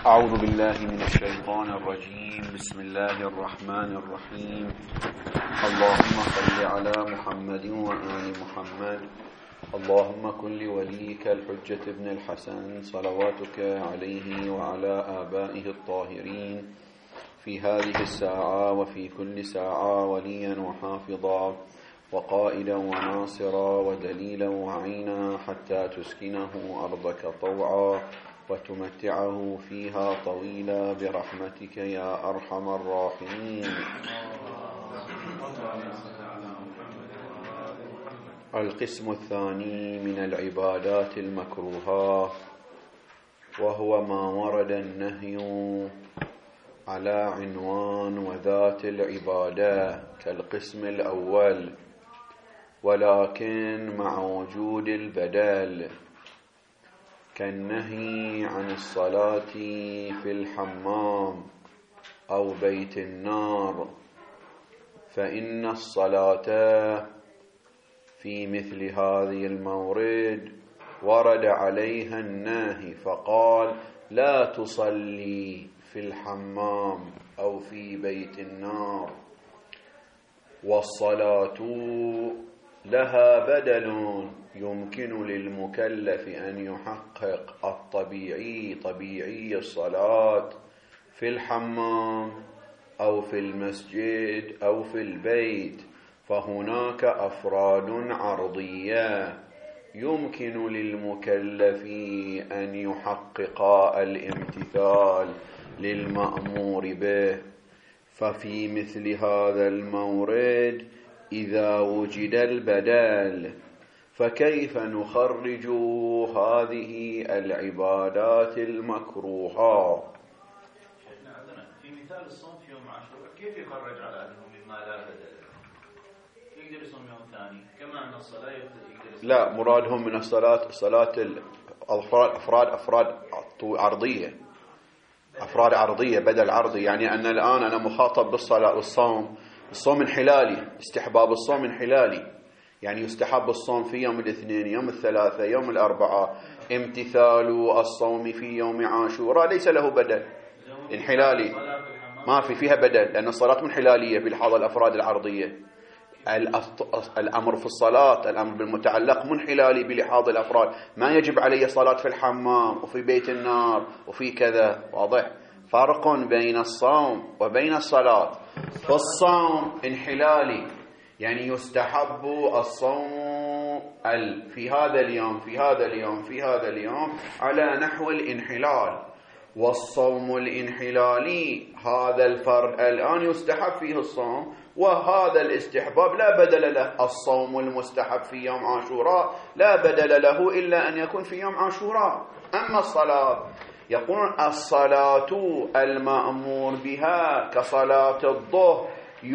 أعوذ بالله من الشيطان الرجيم. بسم الله الرحمن الرحيم. اللهم صل على محمد وآل محمد. اللهم كن لوليك الحجة ابن الحسن صلواتك عليه وعلى آبائه الطاهرين في هذه الساعة وفي كل ساعة وليا وحافظا وقائدا وناصرا ودليلا وعينا حتى تسكنه أرضك طوعا وتمتعه فيها طويلا برحمتك يا أرحم الراحمين. القسم الثاني من العبادات المكروهة، وهو ما ورد النهي على عنوان وذات العبادة كالقسم الأول، ولكن مع وجود البدل، كالنهي عن الصلاة في الحمام أو بيت النار، فإن الصلاة في مثل هذه المورد ورد عليها النهي، فقال لا تصلي في الحمام أو في بيت النار. والصلاة لها بدل يمكن للمكلف أن يحقق طبيعي الصلاة في الحمام أو في المسجد أو في البيت، فهناك أفراد عرضية يمكن للمكلف أن يحقق الامتثال للمأمور به. ففي مثل هذا المورد إذا وجد البدل، فكيف نخرج هذه العبادات المكروهة؟ في مثال الصوم في يوم عاشوراء كيف يخرج على أنه مما لا بدل؟ يقدر يصوم يوم ثاني كما أن الصلاة يقدر يصوم. لا، مرادهم من صلاة أفراد عرضية، أفراد عرضية بدل عرضي، يعني أن الآن أنا مخاطب بالصلاة والصوم. الصوم انحلالي، استحباب الصوم انحلالي، يعني يستحب الصوم في يوم الاثنين، يوم الثلاثة، يوم الأربعاء. امتثال الصوم في يوم عاشوراء ليس له بدل، انحلالي، ما فيها بدل، لأن الصلاة منحلالية بلحاظ الأفراد العرضية. الأمر في الصلاة، الأمر بالمتعلق منحلالي بلحاظ الأفراد، ما يجب علي صلاة في الحمام وفي بيت النار وفي كذا. واضح؟ فرق بين الصوم وبين الصلاة. فالصوم انحلالي، يعني يستحب الصوم في هذا اليوم في هذا اليوم في هذا اليوم على نحو الانحلال. والصوم الانحلالي هذا الفرد الآن يستحب فيه الصوم، وهذا الاستحباب لا بدل له. الصوم المستحب في يوم عاشوراء لا بدل له إلا أن يكون في يوم عاشوراء. أما الصلاة، يقول الصلاة المأمور بها كصلاة الظهر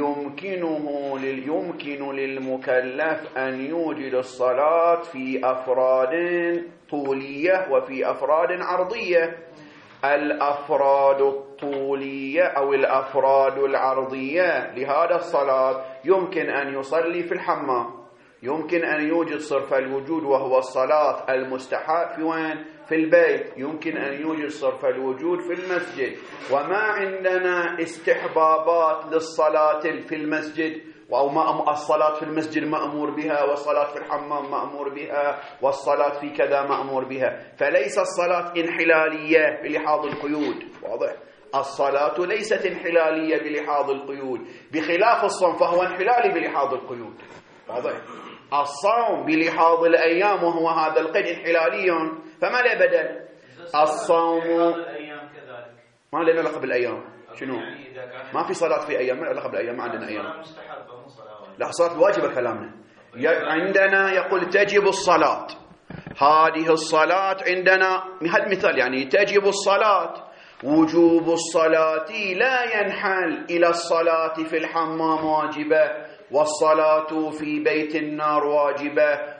يمكن للمكلف أن يوجد الصلاة في أفراد طولية وفي أفراد عرضية. الأفراد الطولية أو الأفراد العرضية لهذا الصلاة يمكن أن يصلي في الحمام، يمكن أن يوجد صرف الوجود وهو الصلاة المستحب في وين؟ في البيت، يمكن أن يوجد صرف الوجود في المسجد. وما عندنا استحبابات للصلاة في المسجد، أو الصلاة في المسجد مأمور بها، والصلاة في الحمام مأمور بها، والصلاة في كذا مأمور بها. فليس الصلاة انحلالية بلحاظ القيود. واضح؟ الصلاة ليست انحلالية بلحاظ القيود، بخلاف الصوم فهو انحلالي بلحاظ القيود. واضح؟ الصوم بلحاظ الأيام وهو هذا القيد انحلالي، فما له بدل. الصوم ما لنا علاقة بالأيام. شنو؟ ما في صلاة في أيام، ما علاقة بالأيام، ما عندنا أيام. لا، صلاة واجبة كلامنا. عندنا يقول تجب الصلاة، هذه الصلاة عندنا هذا مثال، يعني تجب الصلاة. وجوب الصلاة لا ينحل إلى الصلاة في الحمام واجبة، والصلاة في بيت النار واجبة،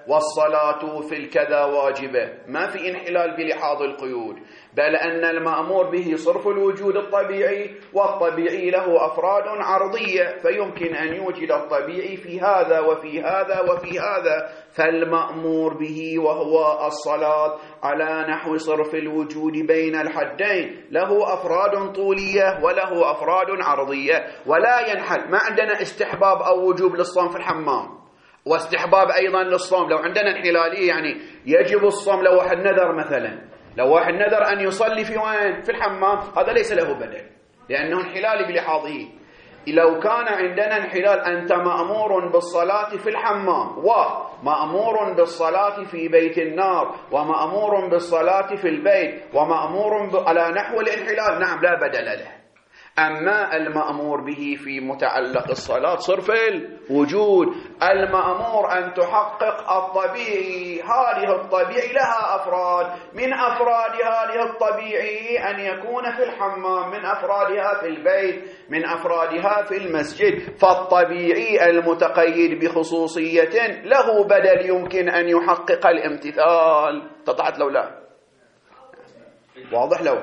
والصلاة في الكذا واجبة، ما في انحلال بلحاظ القيود، بل أن المأمور به صرف الوجود الطبيعي، والطبيعي له أفراد عرضية، فيمكن أن يوجد الطبيعي في هذا وفي هذا وفي هذا. فالمأمور به وهو الصلاة على نحو صرف الوجود بين الحدين له أفراد طولية وله أفراد عرضية، ولا ينحل. ما عندنا استحباب أو وجوب للصوم في الحمام، واستحباب أيضا للصوم. لو عندنا انحلالية يعني يجب الصوم، لو واحد نذر مثلا، لو واحد نذر أن يصلي في وين؟ في الحمام، هذا ليس له بدل لأنه انحلالي بلحاظه. لو كان عندنا انحلال، أنت مأمور بالصلاة في الحمام ومأمور بالصلاة في بيت النار ومأمور بالصلاة في البيت ومأمور على نحو الانحلال، نعم لا بدل له. أما المأمور به في متعلق الصلاة صرف الوجود، المأمور أن تحقق الطبيعي، هذه الطبيعي لها أفراد، من أفراد هذه الطبيعي أن يكون في الحمام، من أفرادها في البيت، من أفرادها في المسجد. فالطبيعي المتقيد بخصوصية له بدل يمكن أن يحقق الامتثال. تطعت لو لا واضح؟ لو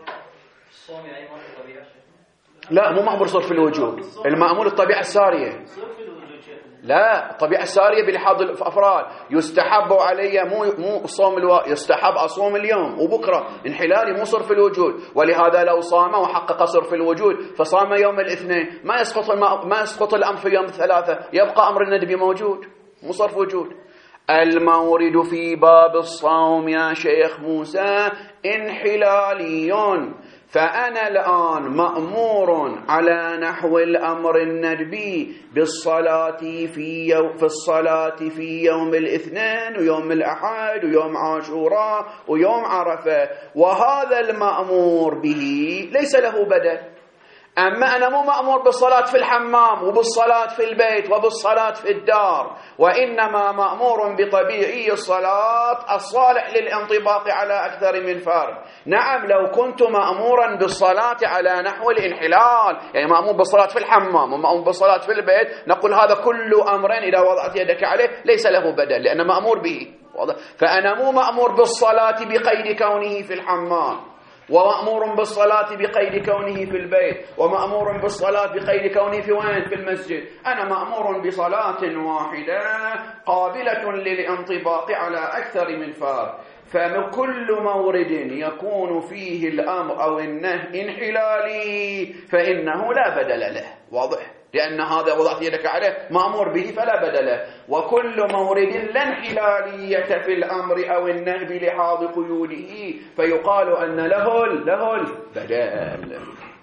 لا مو مأمور صرف الوجود، المأمور الطبيعة السارية، لا الطبيعة السارية بلحاظ الأفراد. يستحب علي مو صوم يستحب أصوم اليوم وبكرة، انحلالي مو صرف الوجود. ولهذا لو صام وحقق صرف الوجود فصام يوم الاثنين ما يسقط الأمر في يوم الثلاثة، يبقى أمر الندب موجود، مو صرف وجود. المورد في باب الصوم يا شيخ موسى انحلالي، فأنا الآن مأمور على نحو الأمر الندبي بالصلاة في الصلاة في يوم الاثنين ويوم الأحد ويوم عاشوراء ويوم عرفة، وهذا المأمور به ليس له بدل. أما أنا مو مأمور بالصلاة في الحمام وبالصلاة في البيت وبالصلاة في الدار، وإنما مأمور بطبيعي الصلاة الصالح للانطباق على أكثر من فرد. نعم لو كنت مأمورا بالصلاة على نحو الانحلال، يعني مأمور بالصلاة في الحمام ومأمور بالصلاة في البيت، نقول هذا كل أمر إذا وضعت يدك عليه ليس له بدل لأنه مأمور به. فأنا مو مأمور بالصلاة بقيد كونه في الحمام، ومأمور بالصلاة بقيد كونه في البيت، ومأمور بالصلاة بقيد كونه في وين؟ في المسجد. أنا مأمور بصلاة واحدة قابلة للانطباق على أكثر من فرد. فكل مورد يكون فيه الأمر أو النهي انحلالي فإنه لا بدل له، واضح؟ لأن هذا وضعت يدك عليه مأمور به فلا بدله. وكل مورد لا انحلالية في الأمر أو النهي بلحاظ قيوده فيقال أن له البدل.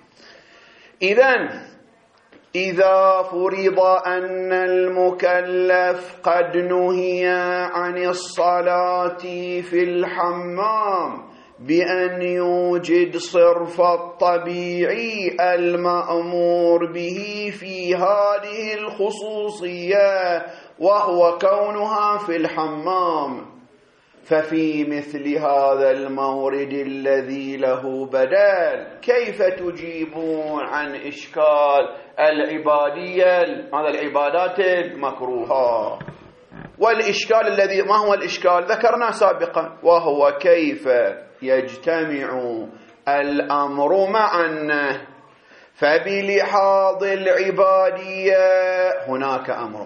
إذا فرض أن المكلف قد نهي عن الصلاة في الحمام بأن يوجد صرف الطبيعي المأمور به في هذه الخصوصية وهو كونها في الحمام، ففي مثل هذا المورد الذي له بدل كيف تجيبون عن إشكال العبادية، هذا العبادات المكروهة؟ والإشكال الذي ما هو الإشكال؟ ذكرنا سابقا، وهو كيف يجتمع الأمر مع النهي. فبلحاظ العبادية هناك أمر،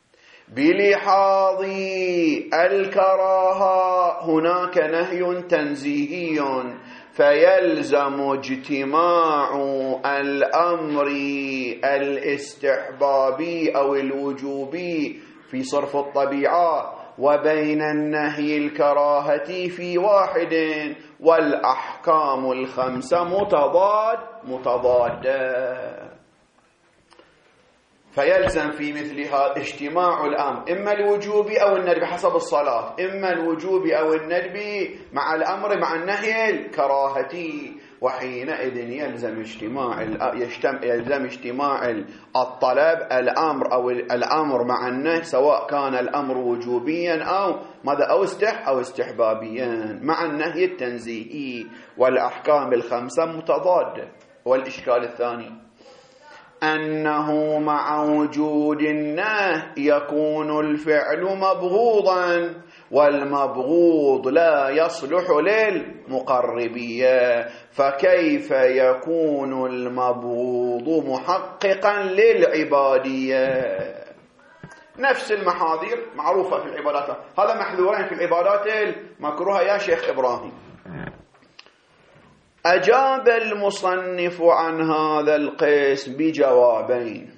بلحاظ الكراهة هناك نهي تنزيهي، فيلزم اجتماع الأمر الاستحبابي أو الوجوبي في صرف الطبيعة وبين النهي الكراهة في واحد، والأحكام الخمسة متضادة. فيلزم في مثل هذا اجتماع الأمر إما الوجوب أو الندب حسب الصلاة، إما الوجوب أو الندب مع الأمر مع النهي الكراهة، وحينئذ يلزم اجتماع الطلب الأمر أو الأمر مع النهي، سواء كان الأمر وجوبيا أو استحبابيا مع النهي التنزيهي، والأحكام الخمسة متضادة. والإشكال الثاني أنه مع وجود النهي يكون الفعل مبغوضا، والمبغوض لا يصلح للمقربية، فكيف يكون المبغوض محققا للعبادية؟ نفس المحاذير معروفة في العبادات، هذا محذورين في العبادات المكروهة يا شيخ إبراهيم. أجاب المصنف عن هذا القسم بجوابين.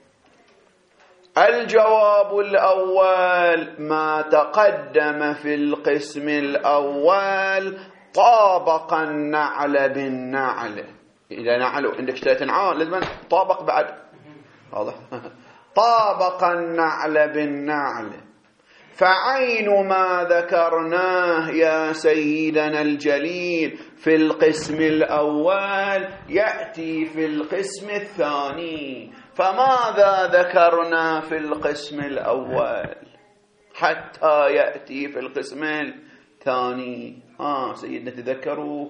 الجواب الأول ما تقدم في القسم الأول طابق النعل بالنعل. إذا نعل عندك اشتريت نعال لازم طابق بعد، واضح؟ طابق النعل بالنعل. فعين ما ذكرناه يا سيدنا الجليل في القسم الأول يأتي في القسم الثاني. فماذا ذكرنا في القسم الأول حتى يأتي في القسم الثاني؟ سيدنا تذكروا؟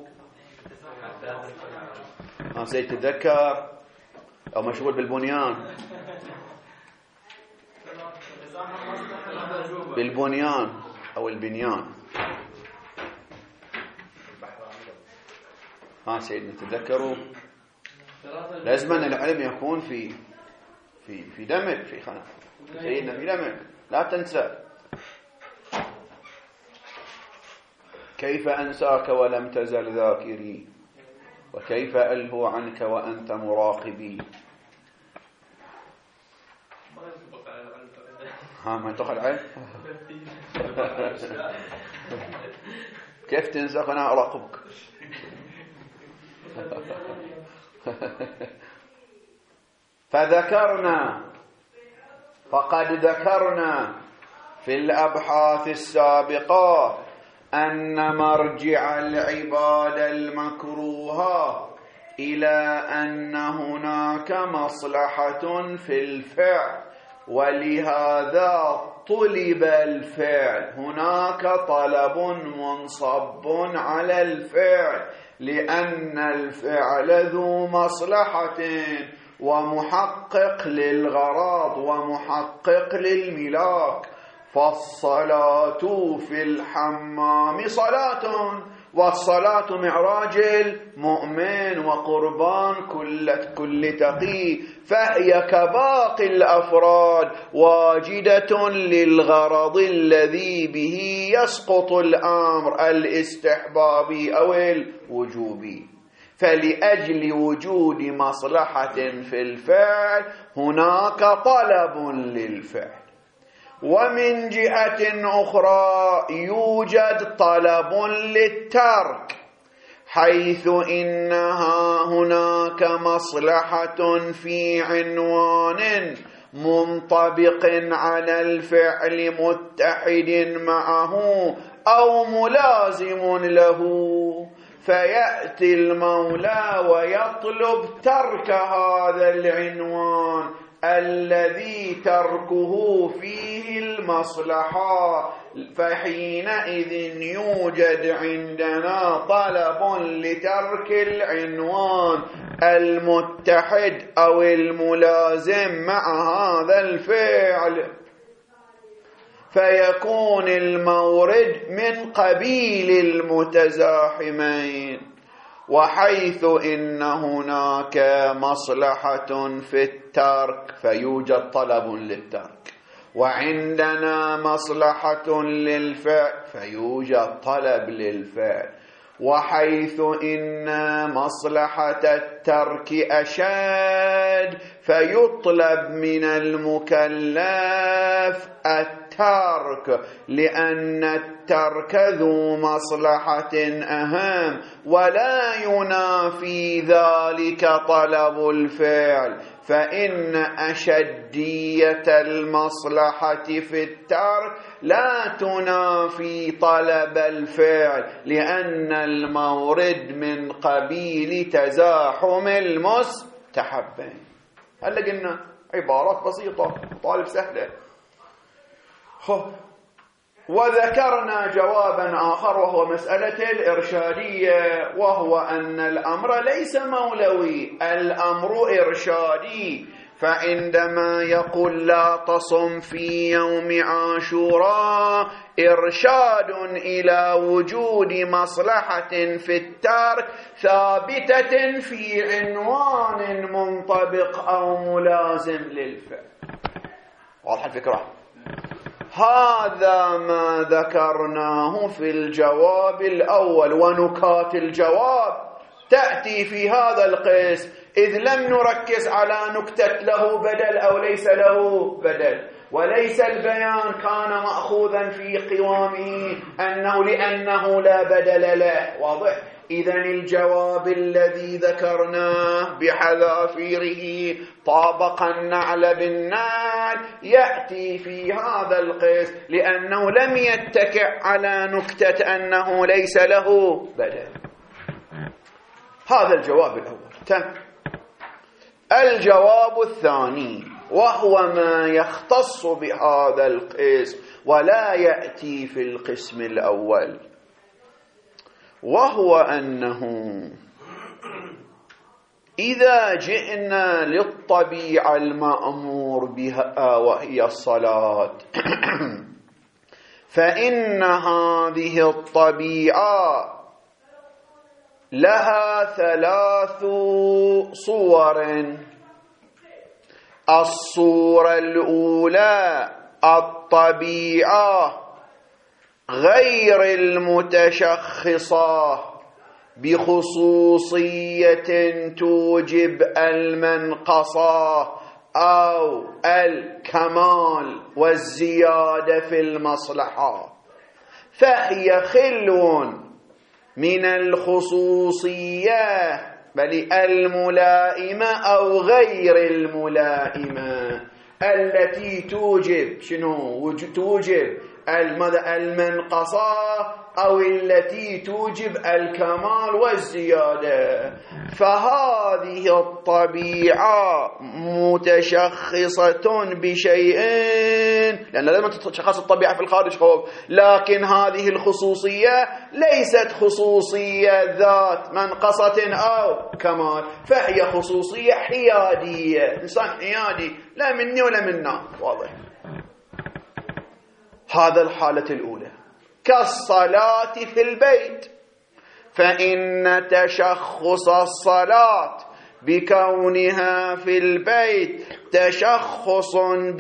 سيد تذكر أو مشغول بالبنيان؟ بالبنيان أو البنيان. سيدنا تذكروا؟ لازم أن العلم يكون في دمك، في خناق سيدنا في دمك، لا تنسى. كيف أنساك ولم تزل ذاكري، وكيف ألهو عنك وأنت مراقبي. ما تأخذ علم كيف تنساك أنا أراقبك. فقد ذكرنا في الأبحاث السابقة أن مرجع العبادة المكروهة إلى أن هناك مصلحة في الفعل، ولهذا طلب الفعل. هناك طلب منصب على الفعل لأن الفعل ذو مصلحة ومحقق للغرض ومحقق للملاك. فالصلاة في الحمام صلاة، والصلاة معراج المؤمن وقربان كل تقي، فهي كباقي الأفراد واجدة للغرض الذي به يسقط الأمر الاستحبابي أو الوجوبي. فلأجل وجود مصلحة في الفعل هناك طلب للفعل. ومن جهة أخرى يوجد طلب للترك، حيث إنها هناك مصلحة في عنوان منطبق على الفعل متحد معه أو ملازم له، فيأتي المولى ويطلب ترك هذا العنوان الذي تركه فيه المصلحة. فحينئذ يوجد عندنا طلب لترك العنوان المتحد أو الملازم مع هذا الفعل، فيكون المورد من قبيل المتزاحمين. وحيث إن هناك مصلحة في الترك فيوجد طلب للترك، وعندنا مصلحة للفعل فيوجد طلب للفعل. وحيث إن مصلحة الترك أشد فيطلب من المكلف الترك، لأن الترك ذو مصلحة أهم، ولا ينافي ذلك طلب الفعل. فإن أشدية المصلحة في الترك لا تنافي طلب الفعل، لأن المورد من قبيل تزاحم المستحبين. هل قلنا عبارات بسيطة طالب سهلة. وذكرنا جوابا آخر وهو مسألة الإرشادية، وهو أن الأمر ليس مولوي، الأمر إرشادي. فعندما يقول لا تصم في يوم عاشوراء إرشاد إلى وجود مصلحة في الترك ثابتة في عنوان منطبق أو ملازم للفعل. واضح الفكرة؟ هذا ما ذكرناه في الجواب الأول، ونكات الجواب تأتي في هذا القسم، إذ لم نركز على نكتة له بدل أو ليس له بدل، وليس البيان كان مأخوذا في قوامه لأنه لا بدل له. واضح؟ إذن الجواب الذي ذكرناه بحذافيره طابق النعل بالنعل يأتي في هذا القسم، لأنه لم يتكئ على نكتة أنه ليس له بدل. هذا الجواب الأول. الجواب الثاني وهو ما يختص بهذا القسم ولا يأتي في القسم الأول، وهو أنه إذا جئنا للطبيعة المأمور بها وهي الصلاة فإن هذه الطبيعة لها 3 صور. الصورة الأولى الطبيعة غير المتشخصة بخصوصية توجب المنقصة أو الكمال والزيادة في المصلحة، فهي خلو من الخصوصية بل الملائمة أو غير الملائمة التي توجب توجب المنقصة أو التي توجب الكمال والزيادة. فهذه الطبيعة متشخصة بشيئين، لأن لازم تشخص الطبيعة في الخارج خوف، لكن هذه الخصوصية ليست خصوصية ذات منقصة أو كمال، فهي خصوصية حيادية، إنسان حيادي لا مني ولا منا. واضح؟ هذا الحالة الأولى. كالصلاة في البيت، فإن تشخص الصلاة بكونها في البيت تشخص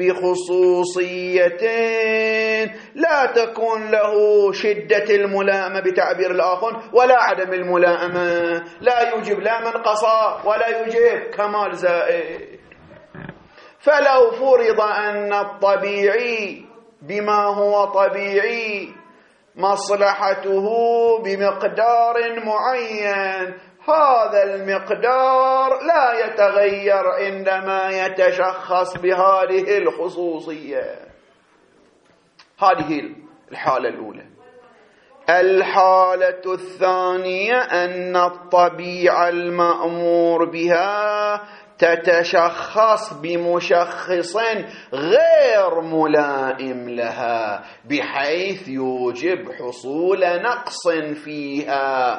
بخصوصيتين لا تكون له شدة الملائمة بتعبير الآخر ولا عدم الملائمة، لا يوجب لا منقصة ولا يوجب كمال زائد. فلو فرض أن الطبيعي بما هو طبيعي مصلحته بمقدار معين، هذا المقدار لا يتغير عندما يتشخص بهذه الخصوصية. هذه الحالة الأولى. الحالة الثانية أن الطبيعة المأمور بها تتشخص بمشخص غير ملائم لها بحيث يوجب حصول نقص فيها،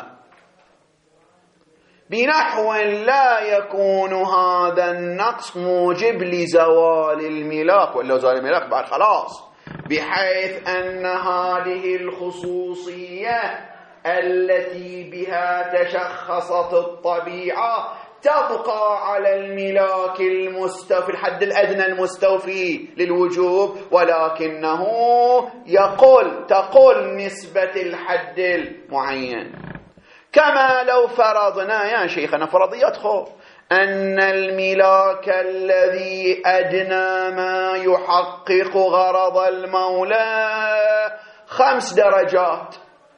بنحو لا يكون هذا النقص موجب لزوال الملاك، ولا زوال الملاك بعد خلاص، بحيث أن هذه الخصوصية التي بها تشخصت الطبيعة تبقى على الملاك المستوفي الحد الأدنى المستوفي للوجوب، ولكنه تقل نسبة الحد المعين. كما لو فرضنا يا شيخنا فرضيات خوف أن الملاك الذي أدنى ما يحقق غرض المولى 5 درجات،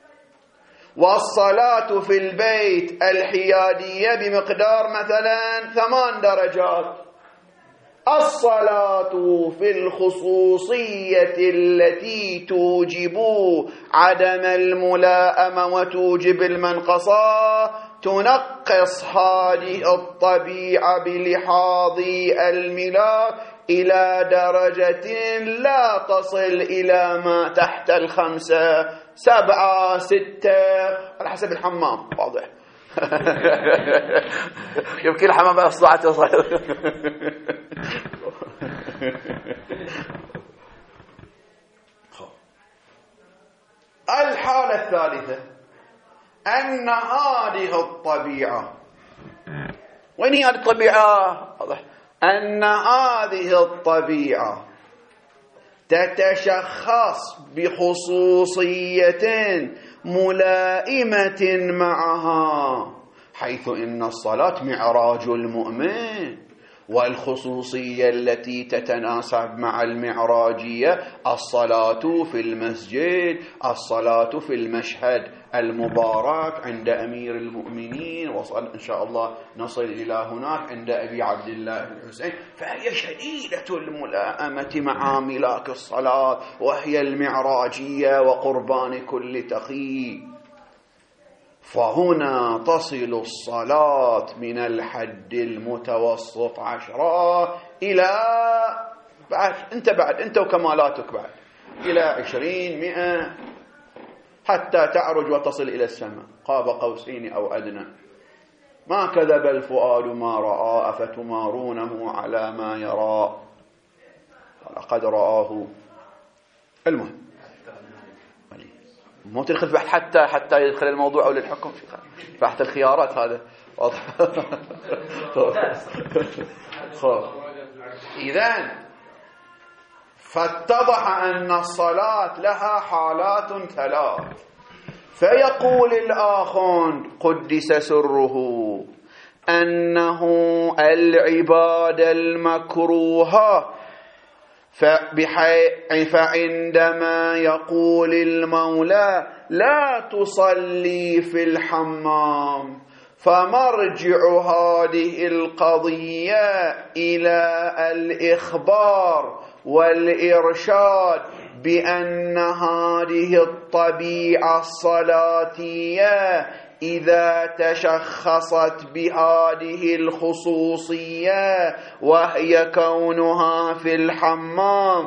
والصلاة في البيت الحيادية بمقدار مثلا 8 درجات. الصلاة في الخصوصية التي توجب عدم الملائمة وتوجب المنقصة تنقص هذه الطبيعة بلحاظ الملاك إلى درجة لا تصل إلى ما تحت 5 7 6 على حسب الحمام. واضح؟ يمكن الحمام أصبحت الحالة الثالثة أن هذه الطبيعة، وين هي الطبيعة؟ واضح أن هذه الطبيعة تتشخص بخصوصية ملائمة معها، حيث إن الصلاة معراج المؤمن، والخصوصية التي تتناسب مع المعراجية الصلاة في المسجد، الصلاة في المشهد المبارك عند أمير المؤمنين، وصل إن شاء الله نصل إلى هناك عند أبي عبد الله الحسين. فهي شديدة الملائمة مع ملاك الصلاة، وهي المعراجية وقربان كل تقي. فهنا تصل الصلاة من الحد المتوسط 10 إلى بعد أنت وكمالاتك بعد إلى 20 100 حتى تعرج وتصل إلى السماء قاب قوسين أو أدنى. ما كذب الفؤاد ما رأى أفتمارونه على ما يرى لقد رآه. المهم مو تدخل بحث حتى يدخل الموضوع أو للحكم في بحث الخيارات. هذا واضح. إذن فاتضح أن الصلاة لها حالات 3. فيقول الآخر قدس سره أنه العبادة المكروهة، فعندما يقول المولى لا تصلي في الحمام، فمرجع هذه القضية إلى الإخبار والإرشاد بأن هذه الطبيعة الصلاتية إذا تشخصت بهذه الخصوصية وهي كونها في الحمام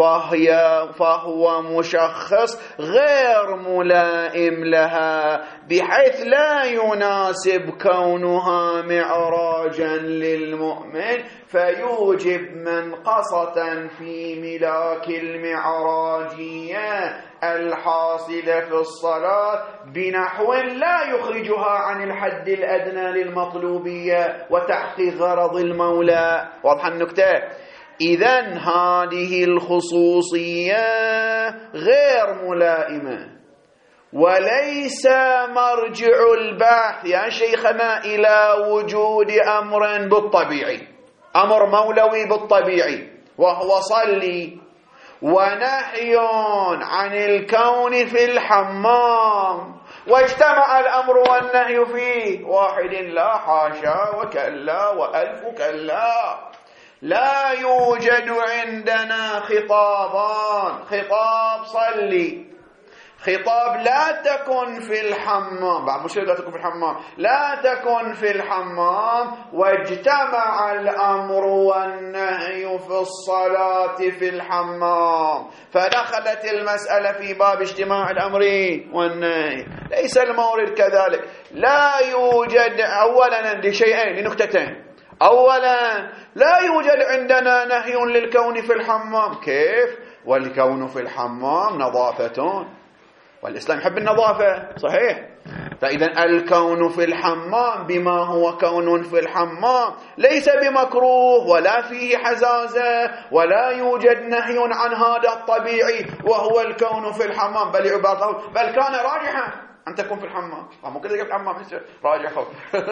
فهو مشخص غير ملائم لها، بحيث لا يناسب كونها معراجا للمؤمن، فيوجب منقصة في ملاك المعراجية الحاصلة في الصلاة بنحو لا يخرجها عن الحد الأدنى للمطلوبية وتحقيق غرض المولى. واضح النكتة؟ إذن هذه الخصوصية غير ملائمة، وليس مرجع البحث يا شيخنا إلى وجود أمر بالطبيعي، أمر مولوي بالطبيعي وهو صلي، ونحي عن الكون في الحمام، واجتمع الأمر والنهي فيه واحد لا حاشا وكلا وألف كلا. لا يوجد عندنا خطابان، خطاب صلي، خطاب لا تكن في الحمام، بعد مش لا تكن في الحمام، لا تكن في الحمام، واجتمع الأمر والنهي في الصلاة في الحمام، فدخلت المسألة في باب اجتماع الأمر والنهي. ليس المورد كذلك. لا يوجد أولا لشيئين، لنكتتين. أولا لا يوجد عندنا نهي للكون في الحمام. كيف؟ والكون في الحمام نظافة، والإسلام يحب النظافة، صحيح؟ فإذا الكون في الحمام بما هو كون في الحمام ليس بمكروه ولا فيه حزازة، ولا يوجد نهي عن هذا الطبيعي وهو الكون في الحمام، بل عبارته بل كان راجحا أن تكون في الحمام. ممكن تقول الحمام راجحا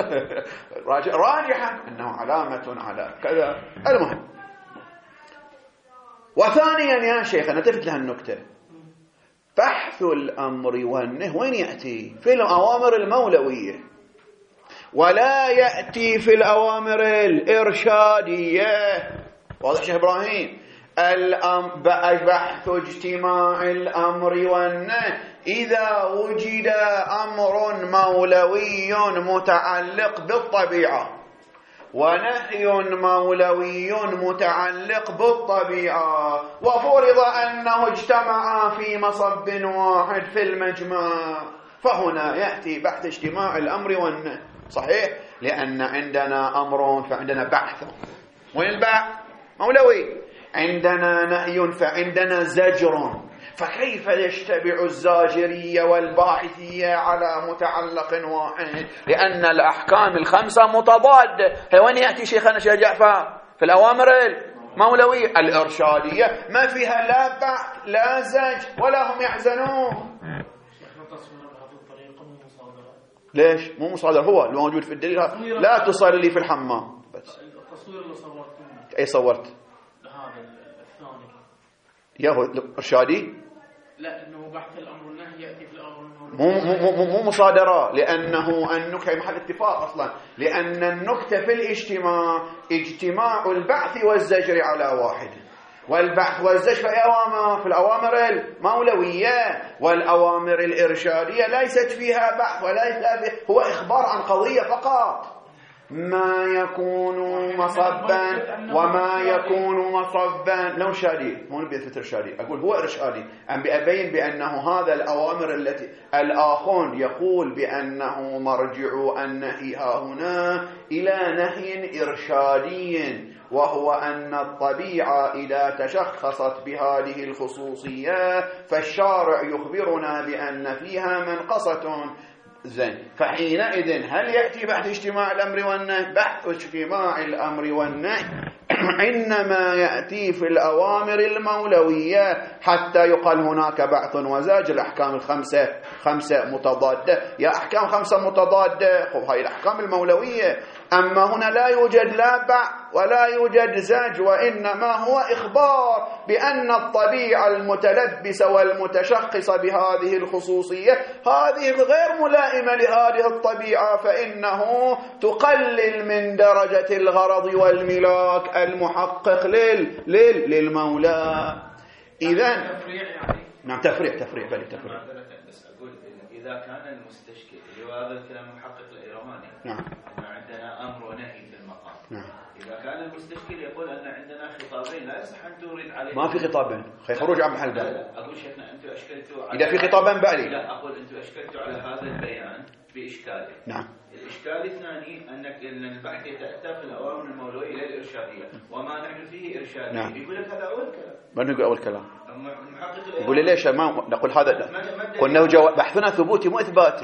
راجحا أنه علامة على كذا. المهم، وثانيا يا شيخ أنا تفت لها النكتة، بحث الأمر والنهي وين يأتي؟ في الأوامر المولوية، ولا يأتي في الأوامر الإرشادية. واضح شيخ إبراهيم؟ بحث اجتماع الأمر والنهي إذا وجد أمر مولوي متعلق بالطبيعة، ونهي مولوي متعلق بالطبيعة، وفرض أنه اجتمعا في مصب واحد في المجمع، فهنا يأتي بحث اجتماع الأمر والنهي. صحيح، لأن عندنا أمر فعندنا بحث. وين البحث؟ مولوي. عندنا نهي فعندنا زجر، فكيف يجتمع الزاجرية والباحثية على متعلق واحد؟ لأن الأحكام الخمسة متضادة. وين يأتي شيخنا شيخ جعفر؟ في الأوامر المولوية الإرشادية ما فيها لا بحث لا زج ولا هم يحزنون. ليش؟ مو مصادر، هو الموجود في الدليل. لا تصل لي في الحمام بس. التصوير اللي صورته أي صورت؟ هذا الثاني ياهو إرشادي؟ لا، انه بحث الامر والنهي ياتي في الامر مو مصادرة، لأنه النكتة محل اتفاق أصلا، لأن النكتة في الاجتماع اجتماع البعث والزجر على واحد، والبحث والزجر في أوامر، في الأوامر المولوية، والأوامر الإرشادية ليست فيها بحث وليس هو إخبار عن قضية فقط. ما يكون مصبا وما يكون مصبا. لو شادي مو بيثبت إرشادي، أقول هو إرشادي، أم بأبين بأنه هذا الأوامر التي الآخون يقول بأنه مرجع النهي هنا إلى نهي إرشادي، وهو أن الطبيعة إذا تشخصت بهذه الخصوصية فالشارع يخبرنا بأن فيها منقصة. زين، فحينئذ هل يأتي بحث اجتماع الأمر والنهي؟ بحث اجتماع الأمر والنهي إنما يأتي في الأوامر المولوية، حتى يقال هناك بعث وزاج. الأحكام خمسة متضادة. يا أحكام خمسة متضادة، خب هاي الأحكام المولوية. أما هنا لا يوجد لا بعث ولا يوجد زاج، وإنما هو إخبار بأن الطبيعة المتلبسة والمتشخصة بهذه الخصوصية هذه غير ملائمة لهذه الطبيعة، فإنه تقلل من درجة الغرض والملاك المحقق للمولى. إذن نعم تفريع بل تفريع. بس أقول إذا كان المستشكل اللي هو هذا الكلام المحقق الإيراني، نعم، عندنا أمر ونهي في المقام. نعم. إذا كان المستشكل يقول أن عندنا خطابين لا يصح أن تورد عليه. ما في خطابين، خروج عن محل. لا أقول شيخنا أنتم أشكلتوا إذا في خطابين بألي. لا أقول أنتم أشكلتوا على هذا البيان بإشكاله. نعم. الإشكال الثاني أن البحث يتأتى في الأوامر المولوية إلى الإرشادية، وما نحن فيه إرشادية. نعم. يقول لك هذا أول كلام. ما نقول أول كلام. المحقق يقول لي ليش ما نقول هذا؟ قلنا بحثنا ثبوتي مو إثباتي.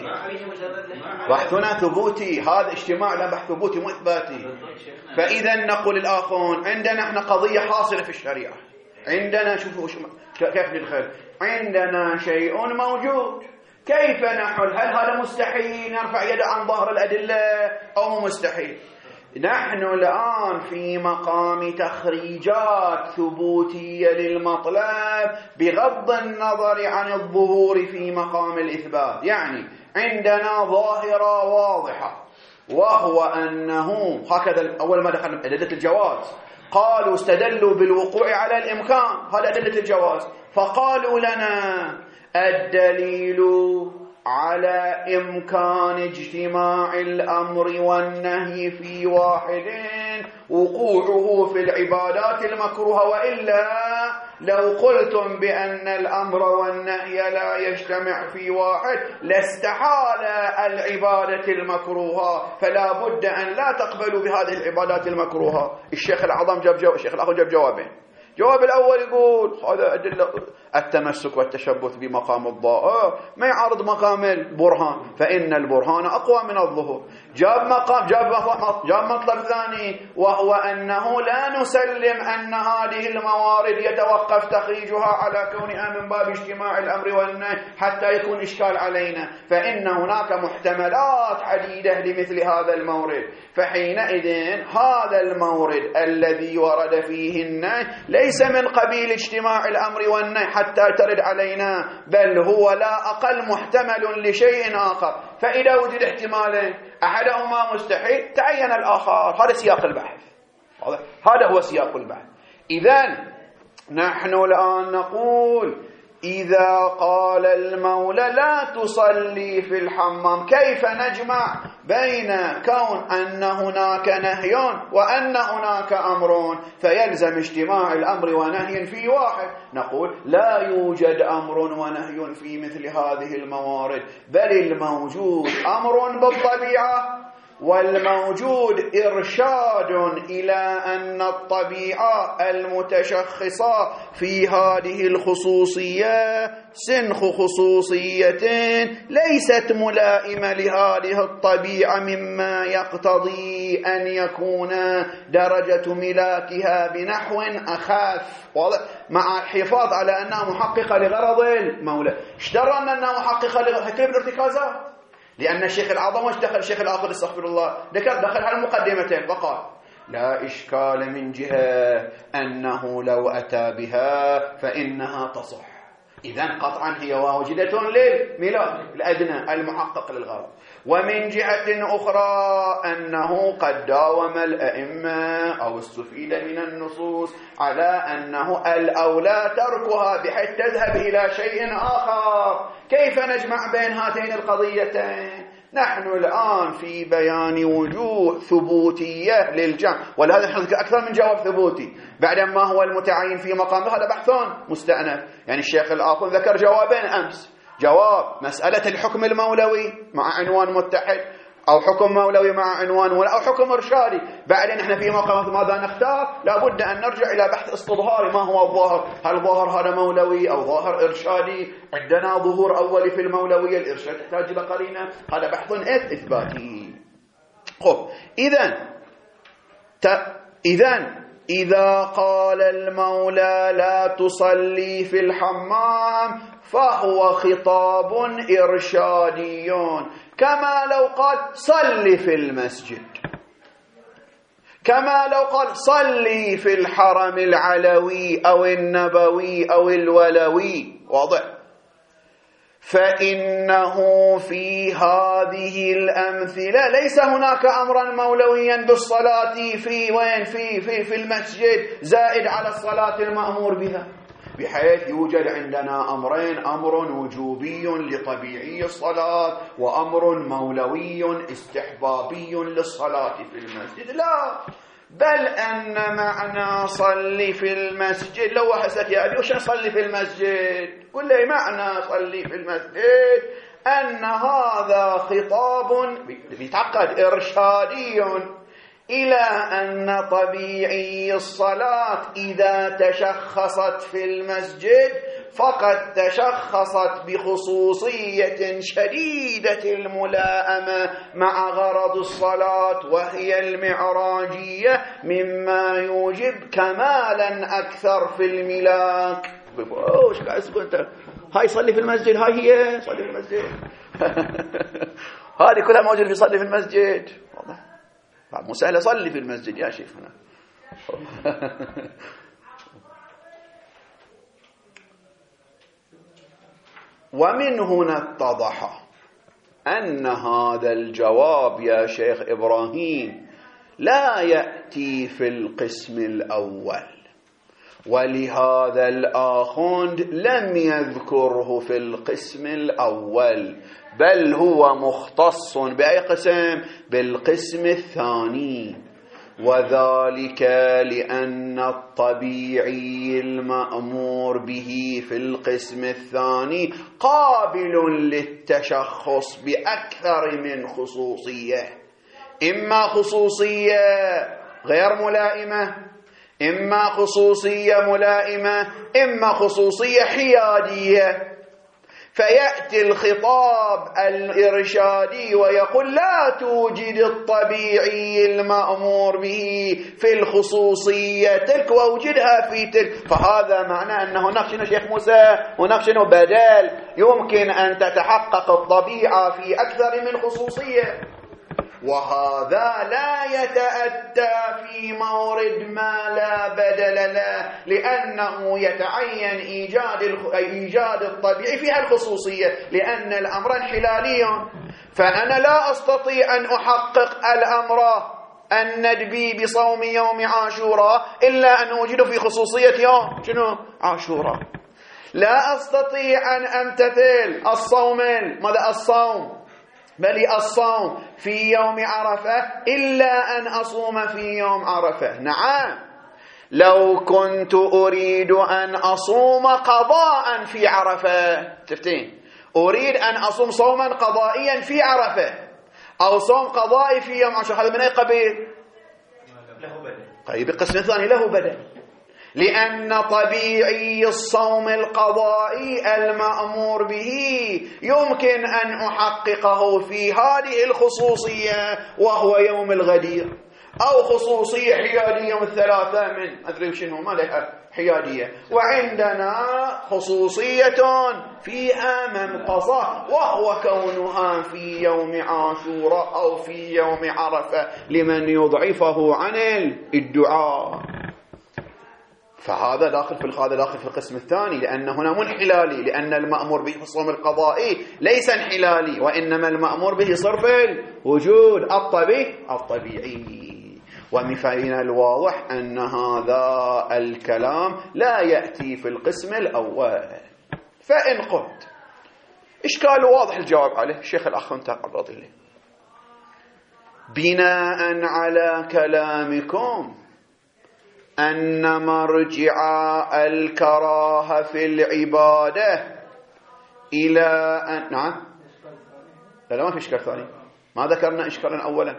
بحثنا ثبوتي، هذا اجتماع لا بحث ثبوتي مو إثباتي. فإذا نقول الآخرون عندنا احنا قضية حاصلة في الشريعة، عندنا شوفوا كيف ندخل، عندنا شيء موجود، كيف نحل؟ هل هذا مستحيل نرفع يد عن ظهر الأدلة أو مو مستحيل؟ نحن الآن في مقام تخريجات ثبوتية للمطلب بغض النظر عن الظهور في مقام الإثبات. يعني عندنا ظاهرة واضحة، وهو أنه هكذا أول ما دخلنا أدلة الجواز قالوا استدلوا بالوقوع على الإمكان، هذا أدلة الجواز، فقالوا لنا الدليل على إمكان اجتماع الأمر والنهي في واحد وقوعه في العبادات المكروهة، وإلا لو قلتم بأن الأمر والنهي لا يجتمع في واحد لاستحال العبادة المكروهة، فلا بد أن لا تقبلوا بهذه العبادات المكروهة. الشيخ الأعظم الشيخ الأخوان جاب جوابين. جواب الأول يقول هذا أدلة التمسك والتشبث بمقام الظاهر ما يعارض مقام البرهان، فإن البرهان أقوى من الظهور. جاب مطلب ثاني، وهو أنه لا نسلم أن هذه الموارد يتوقف تخريجها على كونها من باب اجتماع الأمر والنهي حتى يكون إشكال علينا، فإن هناك محتملات عديدة لمثل هذا المورد. فحينئذ هذا المورد الذي ورد فيه النهي ليس من قبيل اجتماع الأمر والنهي حتى ترد علينا، بل هو لا أقل محتمل لشيء آخر. فإذا وجد احتمالين أحدهما مستحيل تعين الآخر. هذا سياق البحث، هذا هو سياق البحث. إذن نحن الآن نقول إذا قال المولى لا تصلي في الحمام، كيف نجمع بين كون أن هناك نهي وأن هناك أمر؟ فيلزم اجتماع الأمر ونهي في واحد. نقول لا يوجد أمر ونهي في مثل هذه الموارد، بل الموجود أمر بالطبيعة، والموجود إرشاد إلى أن الطبيعة المتشخصة في هذه الخصوصية سنخ خصوصية ليست ملائمة لهذه الطبيعة، مما يقتضي أن يكون درجة ملاكها بنحو أخف، مع الحفاظ على أنها محققة لغرض المولى. اشترى أنها محققة لغرض الارتكازات، لأن الشيخ الأعظم وش دخل الشيخ الآخر استغفر الله دخل على المقدمتين فقال لا إشكال من جهة أنه لو أتى بها فإنها تصح، إذن قطعا هي واجدة للملاك الأدنى المحقق للغرض. ومن جهة أخرى أنه قد داوم الأئمة أو استفيد من النصوص على أنه الأولى تركها بحيث تذهب إلى شيء آخر. كيف نجمع بين هاتين القضيتين؟ نحن الآن في بيان وجوه ثبوتية للجمع، ولهذا نحن أكثر من جواب ثبوتي بعد ما هو المتعين في مقامه، هذا بحث مستأنف. يعني الشيخ الآخر ذكر جوابين أمس، جواب مسألة الحكم المولوي مع عنوان متحد، أو حكم مولوي مع عنوان أو حكم إرشادي. بعدين نحن في مقامات ماذا نختار؟ لابد أن نرجع إلى بحث استظهاري، ما هو الظاهر؟ هل ظاهر هذا مولوي أو ظاهر إرشادي؟ عندنا ظهور أولي في المولوية، الإرشاد يحتاج إلى قرينة، هذا بحث إثباتي. خب إذن إذا قال المولى لا تصلي في الحمام فهو خطاب إرشادي، كما لو قال صلي في المسجد، كما لو قال صلي في الحرم العلوي أو النبوي أو الولوي. واضح؟ فإنه في هذه الأمثلة ليس هناك أمرا مولويا بالصلاة في وين في المسجد زائد على الصلاة المأمور بها، بحيث يوجد عندنا أمرين، أمر وجوبي لطبيعي الصلاة وأمر مولوي استحبابي للصلاة في المسجد. لا، بل أن معنى صلي في المسجد، لو حسيت يا أبي وش صلي في المسجد؟ قل لي معنى صلي في المسجد أن هذا خطاب بيتعقد إرشادي إلى أن طبيعي الصلاة إذا تشخصت في المسجد فقد تشخصت بخصوصية شديدة الملائمة مع غرض الصلاة وهي المعراجية، مما يوجب كمالا أكثر في الملاك. وش قاعد تقول أنت؟ هاي صلي في المسجد، هاي هي صلي في المسجد. هذه كلها موجودة في صلي في المسجد. واضح؟ مو سهل صلي في المسجد يا شيخنا. ومن هنا اتضح أن هذا الجواب يا شيخ إبراهيم لا يأتي في القسم الأول، ولهذا الآخوند لم يذكره في القسم الأول، بل هو مختص بأي قسم؟ بالقسم الثاني، وذلك لأن الطبيعي المأمور به في القسم الثاني قابل للتشخص بأكثر من خصوصية، إما خصوصية غير ملائمة، إما خصوصية ملائمة، إما خصوصية حيادية. فيأتي الخطاب الإرشادي ويقول لا توجد الطبيعي المأمور به في الخصوصية تلك ووجدها في تلك، فهذا معناه أن هناك شنو شيخ موسى؟ هناك شنو بدل يمكن أن تتحقق الطبيعة في أكثر من خصوصية، وهذا لا يتأتى في مورد ما لا بدل له، لأنه يتعين إيجاد الطبيعي في الخصوصية، لأن الأمر انحلالي. فأنا لا أستطيع أن أحقق الأمر الندبي بصوم يوم عاشوراء إلا أن أوجد في خصوصية يوم شنو؟ عاشوراء. لا أستطيع أن أمتثل الصوم ماذا الصوم بل الصوم في يوم عرفة إلا أن أصوم في يوم عرفة. نعم، لو كنت أريد أن أصوم قضاء في عرفة، تفتين أريد أن أصوم صوما قضائيا في عرفة أو صوم قضائي في يوم عاشوراء، هذا من أي قبيل؟ له بدل. طيب القسم الثاني له بدل، لأن طبيعي الصوم القضائي المأمور به يمكن أن أحققه في هذه الخصوصية وهو يوم الغدير، أو خصوصية حيادية يوم الثلاثة من أدري شنو ما لها حيادية، وعندنا خصوصية فيها منقصة وهو كونها في يوم عاشوراء أو في يوم عرفة لمن يضعفه عن الدعاء. فهذا داخل في القسم الثاني، لأن هنا منحلالي، لأن المأمور به في الصوم القضائي ليس انحلالي، وإنما المأمور به صرف الوجود الطبيعي. ومن الواضح أن هذا الكلام لا يأتي في القسم الأول. فإن قلت إشكال واضح الجواب عليه الشيخ الأخ تعرض له، بناء على كلامكم أن مرجع الكراهة في العبادة إلى أن نعم لا ما في إشكال ثاني، ما ذكرنا إشكالا أولا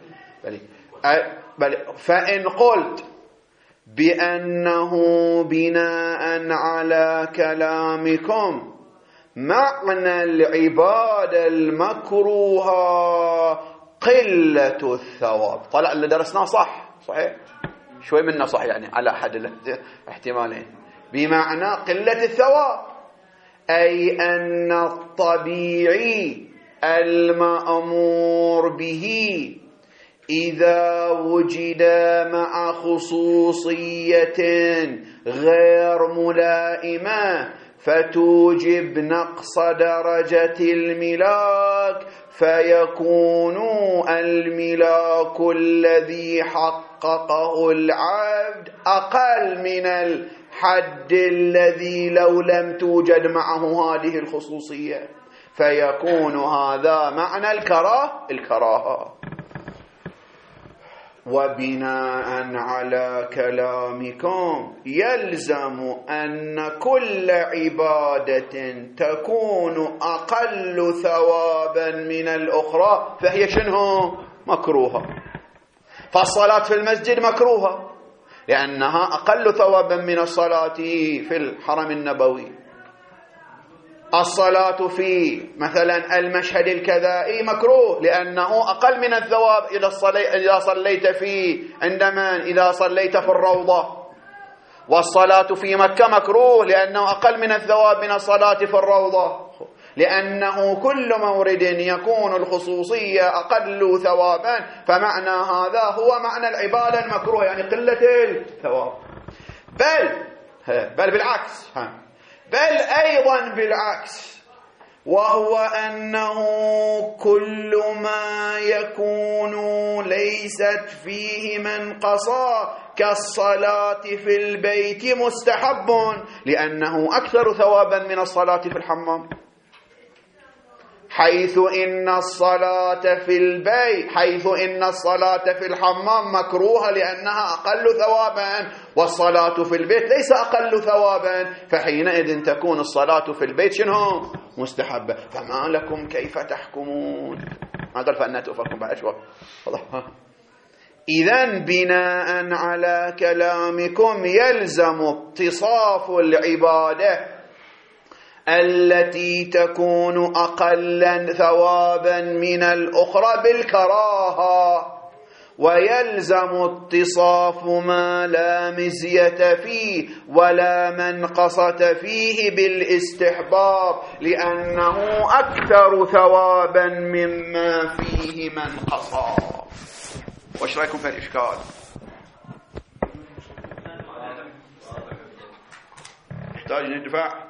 بل فإن قلت بأنه بناء على كلامكم معنى العبادة المكروهة قلة الثواب، طلع اللي درسناه صحيح شوي منا صح، يعني على أحد الاحتمالين، بمعنى قلة الثواب، أي أن الطبيعي المأمور به إذا وجد مع خصوصية غير ملائمة فتوجب نقص درجة الملاك، فيكون الملاك الذي حققه العبد أقل من الحد الذي لو لم توجد معه هذه الخصوصية، فيكون هذا معنى الكراهة. وبناء من كلامكم يلزم أن كل عبادة تكون أقل ثوابا من الأخرى فهي شنو؟ مكروهة. فالصلاة في المسجد مكروهة لأنها أقل ثوابا من الصلاة في الحرم النبوي. الصلاة في مثلا المشهد الكذائي مكروه لأنه أقل من الثواب إذا صليت فيه إذا صليت في الروضة. والصلاة في مكة مكروه لأنه أقل من الثواب من الصلاة في الروضة، لأنه كل مورد يكون الخصوصية أقل ثوابا، فمعنى هذا هو معنى العبادة المكروه، يعني قلة الثواب. بل بالعكس، بل أيضا بالعكس، وهو أنه كل ما يكون ليست فيه منقصة كالصلاة في البيت مستحب لأنه أكثر ثوابا من الصلاة في الحمام، حيث إن الصلاة في الحمام مكروهة لأنها أقل ثوابا، والصلاة في البيت ليس أقل ثوابا، فحينئذ تكون الصلاة في البيت شنو؟ مستحبة. فما لكم كيف تحكمون؟ هذا فأنا تؤفركم بعد شوي. إذن بناء على كلامكم يلزم اتصاف العبادة التي تكون أقل ثوابا من الأخرى بالكراهة، ويلزم اتصاف ما لا مزية فيه ولا منقصة فيه بالاستحباب لأنه أكثر ثوابا مما فيه منقصة. وش رأيكم في الإشكال؟ نحتاج ندفع.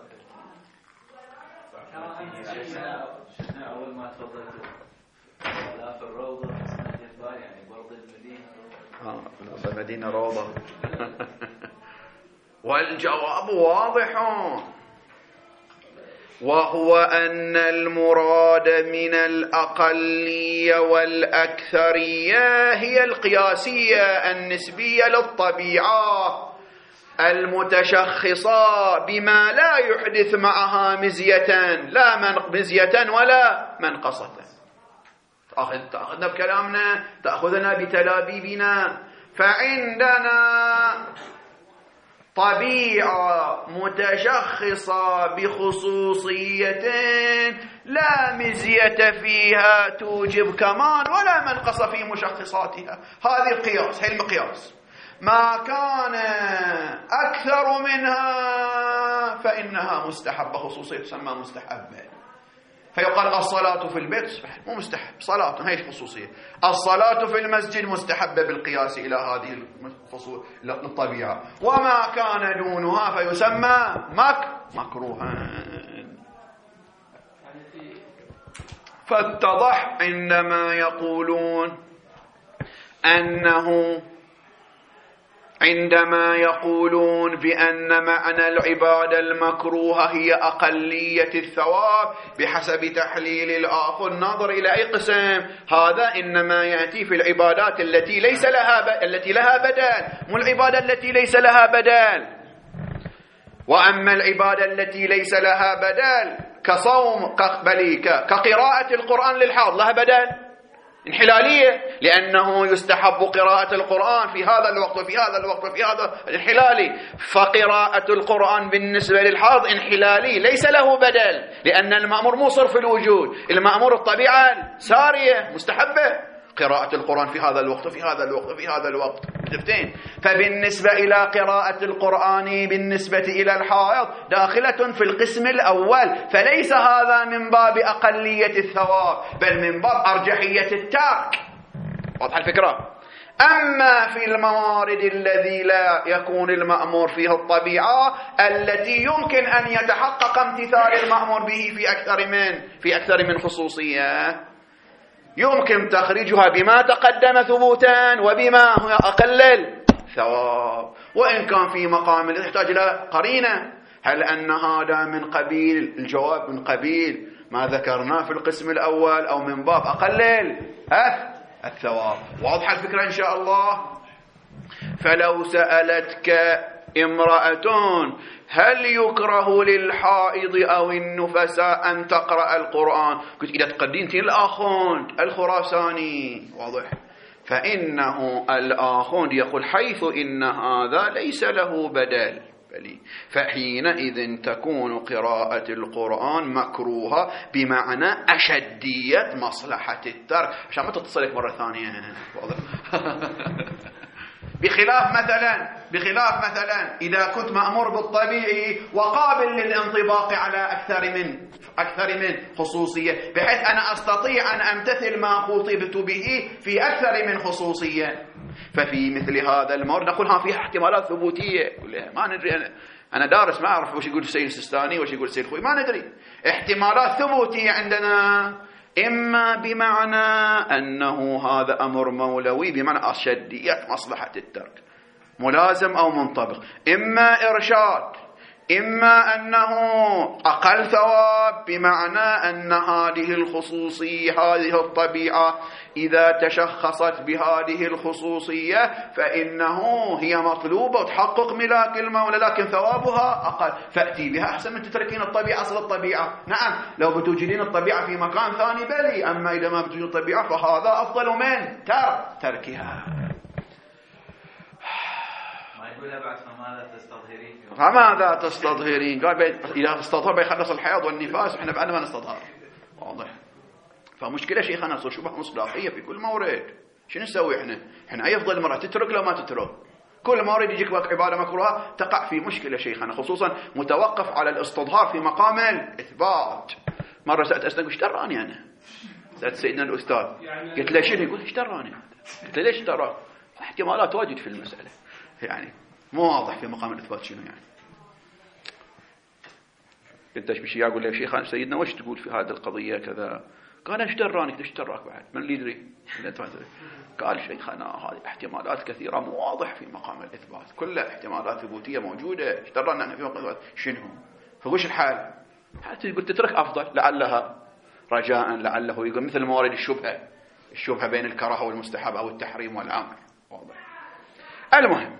شفنا أول ما تفضلتوا لا في الروضة اسمها جبال، يعني برض المدينة المدينة روضة. والجواب واضح، وهو أن المراد من الأقلية والأكثرية هي القياسية النسبية للطبيعة المتشخصة بما لا يحدث معها مزية، لا مزية ولا منقصة. تأخذنا بكلامنا، تأخذنا بتلابيبنا. فعندنا طبيعة متشخصة بخصوصية لا مزية فيها توجب كمال ولا منقص في مشخصاتها. هذه القياس، هي المقياس. ما كان أكثر منها فإنها مستحبة، خصوصية تسمى مستحبة. فيقال الصلاة في البيت مو مستحب، صلاة هي خصوصية. الصلاة في المسجد مستحبة بالقياس إلى هذه الطبيعة، وما كان دونها فيسمى مكروها. فاتضح عندما يقولون عندما يقولون بأن معنى العبادة المكروهة هي أقلية الثواب بحسب تحليل الآخر، النظر إلى أي قسم. هذا إنما يأتي في العبادات التي لها بدل، مو العبادة التي ليس لها بدل. وأما العبادة التي ليس لها بدل كصوم كقراءة القرآن للحاض لها بدل انحلالية، لأنه يستحب قراءة القرآن في هذا الوقت وفي هذا الوقت وفي هذا انحلالي. فقراءة القرآن بالنسبة للحاض انحلالي ليس له بدل، لأن المأمور مو صرف الوجود، المأمور الطبيعة سارية مستحبة. قراءة القرآن في هذا الوقت وفي هذا الوقت وفي هذا الوقت شفتين. فبالنسبة إلى قراءة القرآن بالنسبة إلى الحائض داخلة في القسم الأول، فليس هذا من باب أقلية الثواب بل من باب أرجحية الترك. واضح الفكرة؟ أما في الموارد الذي لا يكون المأمور فيها الطبيعة التي يمكن أن يتحقق امتثال المأمور به في أكثر من خصوصية، يمكن تخريجها بما تقدم ثبوتا وبما هو أقل الثواب. وإن كان في مقام يحتاج إلى قرينة، هل أن هذا من قبيل الجواب من قبيل ما ذكرناه في القسم الأول أو من باب أقل الثواب؟ واضح الفكرة إن شاء الله. فلو سألتك امرأة هل يكره للحائض أو النفساء أن تقرأ القرآن، قلت إذا تقدمت الآخوند الخراساني واضح، فإنه الآخوند يقول حيث إن هذا ليس له بدل، فحينئذ تكون قراءة القرآن مكروهة بمعنى أشدية مصلحة الترك، عشان ما تتصلك مرة ثانية واضح. بخلاف مثلا إذا كنت مأمور بالطبيعي وقابل للانطباق على أكثر من خصوصية، بحيث أنا أستطيع أن أمتثل ما خطبت به في أكثر من خصوصية، ففي مثل هذا المورد نقول فيها احتمالات ثبوتية. ما ندري، أنا دارس ما أعرف وش يقول السيد السيستاني وش يقول السيد خوي، ما ندري. احتمالات ثبوتية عندنا، إما بمعنى أنه هذا أمر مولوي بمعنى أشدية مصلحة الترك ملازم أو منطبق، إما إرشاد، إما أنه أقل ثواب بمعنى أن هذه الخصوصية هذه الطبيعة إذا تشخصت بهذه الخصوصية فإنه هي مطلوبة وتحقق ملاك المولى، لكن ثوابها أقل، فأتي بها أحسن من تتركين الطبيعة أصل الطبيعة. نعم لو بتوجدين الطبيعة في مكان ثاني بلي، أما إذا ما بتوجد الطبيعة فهذا أفضل من تركها. فماذا تستظهرين؟ قال إذا استظهر بيخلص الحيض والنفاس، إحنا بعد ما نستظهر واضح. فمشكلة شيخنا صار شبه مصداقية في كل مورد. شنو نسوي إحنا يفضل المرأة تترك لو ما تترك، كل مورد يجيك عبادة مكروهة تقع في مشكلة شيخنا، خصوصا متوقف على الاستظهار في مقام الإثبات. مرة سألت أستاذ ايش دراني أنا؟ سألت سيدنا الأستاذ قلت له شنو؟ يقول ايش دراني؟ قلت له ليش دراني؟ احتمالات واجد في المسألة، يعني مو واضح في مقام الإثبات شنو يعني. قلت ايش بشي؟ اقول له شيخ سيدنا وش تقول في هذه القضية كذا؟ قال ايش دراني ايش دراك بعد من اللي يدري قال شيخنا هذه احتمالات كثيرة مو واضح في مقام الإثبات، كلها احتمالات ثبوتية موجودة، ايش درانا احنا في مقام الإثبات شنو؟ فوش الحال؟ حتى قلت تترك أفضل لعلها رجاء، لعله يقول مثل موارد الشبهة بين الكراهة والمستحب أو التحريم والأمر. واضح. المهم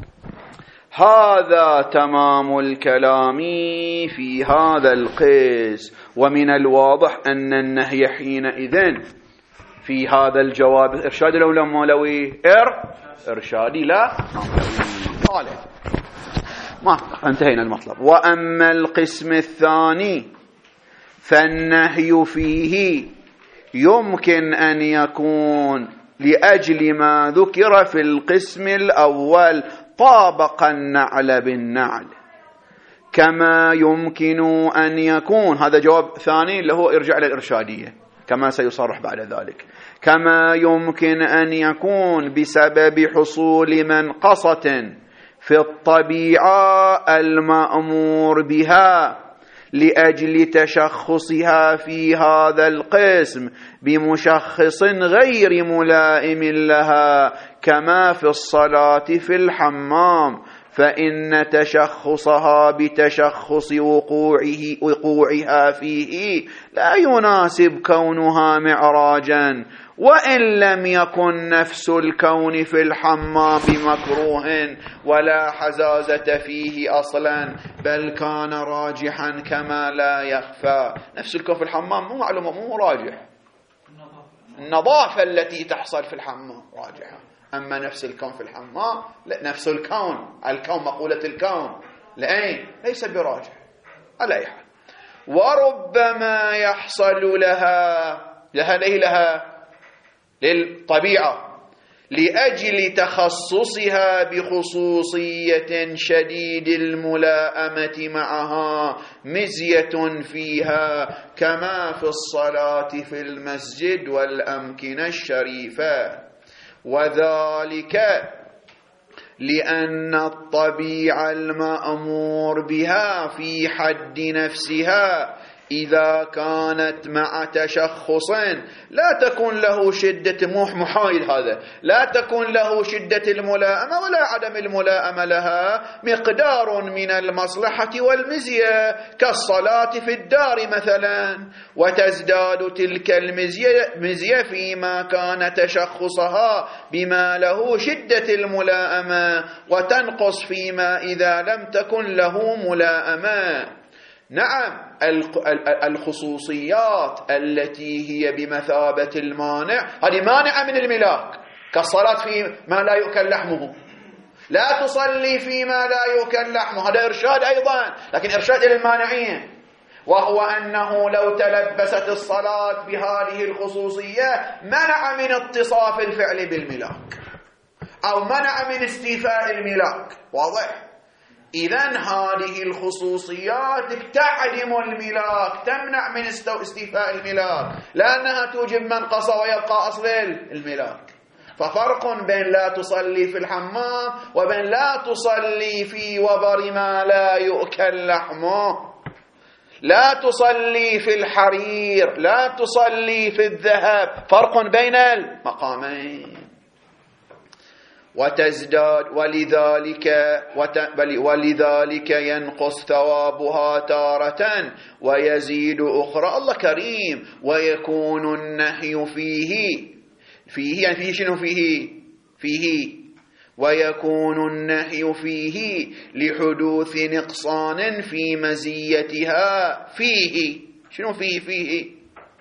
هذا تمام الكلام في هذا القيس، ومن الواضح أن النهي حينئذ في هذا الجواب إرشادي لو لا مولوي إرشادي لا مولوي. ما انتهينا المطلب. وأما القسم الثاني فالنهي فيه يمكن أن يكون لأجل ما ذكر في القسم الأول طابق النعل بالنعل، كما يمكن أن يكون، هذا جواب ثاني اللي هو ارجع للإرشادية كما سيصرح بعد ذلك، كما يمكن أن يكون بسبب حصول منقصة في الطبيعة المأمور بها لأجل تشخصها في هذا القسم بمشخص غير ملائم لها، كما في الصلاة في الحمام، فإن تشخصها بتشخص وقوعها فيه لا يناسب كونها معراجا، وإن لم يكن نفس الكون في الحمام بمكروه ولا حزازة فيه أصلا، بل كان راجحا كما لا يخفى. نفس الكون في الحمام مو معلومة، مو راجح، النظافة التي تحصل في الحمام راجحة، أما نفس الكون في الحمام لا، نفس الكون مقولة الكون ليس براجح على أي حال. وربما يحصل لها للطبيعة لأجل تخصصها بخصوصية شديد الملائمة معها مزية فيها، كما في الصلاة في المسجد والأمكنة الشريفة، وذلك لأن الطبيعة المأمور بها في حد نفسها إذا كانت مع تشخص لا تكون له شدة محايد، هذا لا تكون له شدة الملائمة ولا عدم الملائمة لها، مقدار من المصلحة والمزية كالصلاة في الدار مثلا، وتزداد تلك المزية فيما كان تشخصها بما له شدة الملائمة، وتنقص فيما إذا لم تكن له ملائمة. نعم، الخصوصيات التي هي بمثابة المانع هذه مانعة من الملاك، كالصلاة في ما لا يؤكل لحمه، لا تصلي فيما لا يؤكل لحمه، هذا إرشاد أيضا، لكن إرشاد إلى المانعين، وهو أنه لو تلبست الصلاة بهذه الخصوصية منع من اتصاف الفعل بالملاك أو منع من استيفاء الملاك. واضح؟ إذن هذه الخصوصيات تعدم الملاك، تمنع من استيفاء الملاك، لأنها توجب منقصة ويبقى أصل الملاك. ففرق بين لا تصلي في الحمام وبين لا تصلي في وبر ما لا يؤكل لحمه، لا تصلي في الحرير، لا تصلي في الذهب، فرق بين المقامين. وتزداد ولذلك ينقص ثوابها تارة ويزيد أخرى. الله كريم. ويكون النهي فيه يعني فيه شنو؟ فيه ويكون النهي فيه لحدوث نقصان في مزيتها فيه. شنو فيه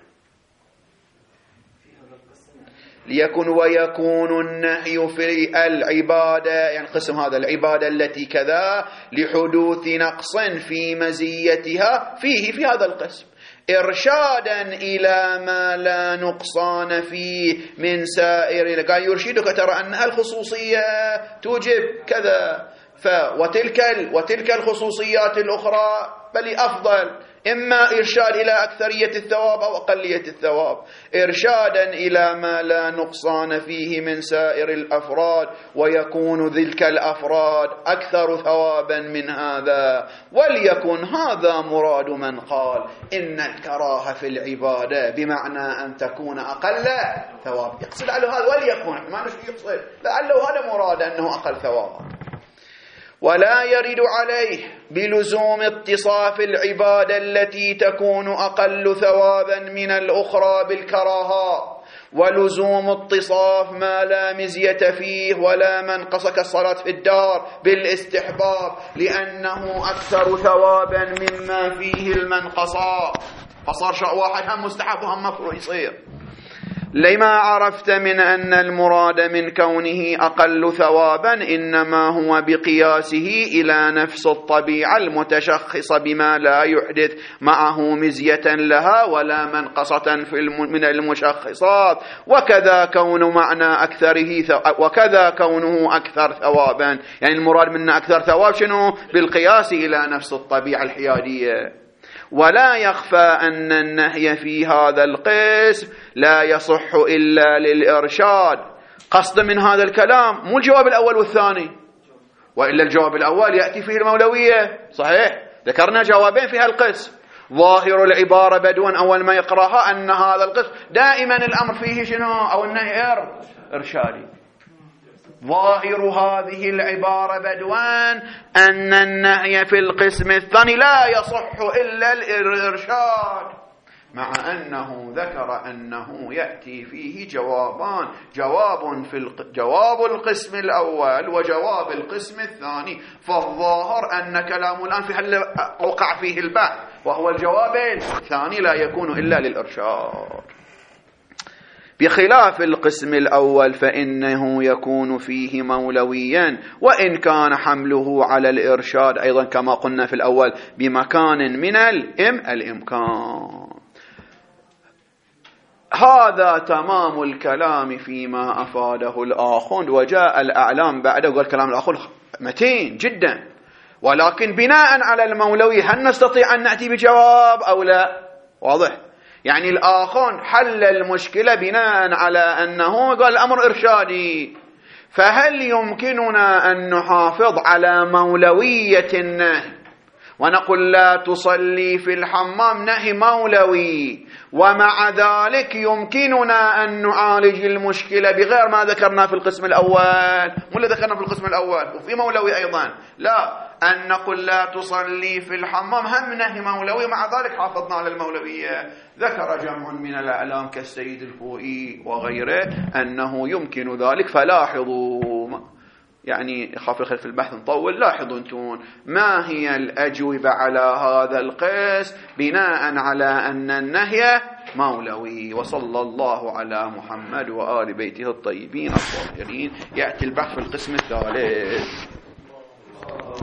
ويكون النهي في العبادة، يعني قسم هذا العبادة التي كذا لحدوث نقص في مزيتها في هذا القسم إرشادا إلى ما لا نقصان فيه من سائر. قال يرشدك ترى أنها الخصوصية توجب كذا، وتلك الخصوصيات الأخرى بل أفضل إما إرشاد إلى أكثرية الثواب أو أقلية الثواب، إرشادا إلى ما لا نقصان فيه من سائر الأفراد، ويكون تلك الأفراد أكثر ثوابا من هذا. وليكن هذا مراد من قال إن الكراهة في العبادة بمعنى أن تكون أقل ثواب، يقصد على هذا وليكن، ما نشوف يقصد لعله هذا مراد أنه أقل ثواب. ولا يرد عليه بلزوم اتصاف العبادة التي تكون أقل ثوابا من الأخرى بالكراهة، ولزوم اتصاف ما لا مزية فيه ولا منقص كالصلاة في الدار بالاستحباب، لأنه أكثر ثوابا مما فيه المنقصة، فصار شيء واحد هم مستحب وهم مفروض يصير. لما عرفت من أن المراد من كونه أقل ثوابا إنما هو بقياسه إلى نفس الطبيعة المتشخصة بما لا يحدث معه مزية لها ولا منقصة من المشخصات، وكذا كونه أكثر ثوابا، يعني المراد من أكثر ثواب شنو؟ بالقياس إلى نفس الطبيعة الحيادية. ولا يخفى أن النهي في هذا القسم لا يصح إلا للإرشاد. قصد من هذا الكلام مو الجواب الأول والثاني، وإلا الجواب الأول يأتي فيه المولوية، صحيح؟ ذكرنا جوابين في هالقسم. ظاهر العبارة بدون أول ما يقرأها أن هذا القسم دائما الأمر فيه شنو؟ أو النهي إرشادي. ظاهر هذه العبارة بدوان أن النهي في القسم الثاني لا يصح إلا الإرشاد، مع أنه ذكر أنه يأتي فيه جوابان، جواب القسم الأول وجواب القسم الثاني، فالظاهر أن كلام الآن في هل وقع فيه البحث، وهو الجواب الثاني لا يكون إلا للإرشاد. بخلاف القسم الأول فإنه يكون فيه مولويا، وإن كان حمله على الإرشاد أيضا كما قلنا في الأول بمكان من الإمكان. هذا تمام الكلام فيما أفاده الآخوند، وجاء الأعلام بعده وقال كلام الآخوند متين جدا، ولكن بناء على المولوي هل نستطيع أن نأتي بجواب أو لا؟ واضح؟ يعني الآخوند حل المشكلة بناء على أنه قال الأمر إرشادي، فهل يمكننا أن نحافظ على مولوية النهي ونقول لا تصلي في الحمام نهي مولوي، ومع ذلك يمكننا أن نعالج المشكلة بغير ما ذكرنا في القسم الأول؟ مو اللي ذكرنا في القسم الأول وفي مولوي أيضا، لا، أن نقول لا تصلي في الحمام هم نهي مولوي، مع ذلك حافظنا على المولوية. ذكر جمع من الأعلام كالسيد الخوئي وغيره أنه يمكن ذلك، فلاحظوا، يعني خاف الخير في البحث نطول، لاحظوا انتم ما هي الأجوبة على هذا القيس بناء على أن النهي مولوي. وصلى الله على محمد وآل بيته الطيبين الطاهرين. يأتي البحث في القسم الثالث.